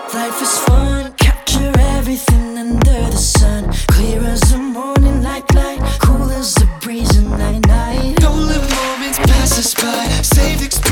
Life is fun, capture everything under the sun. Clear as the morning like light, cool as the breeze in night night. Don't let moments pass us by, save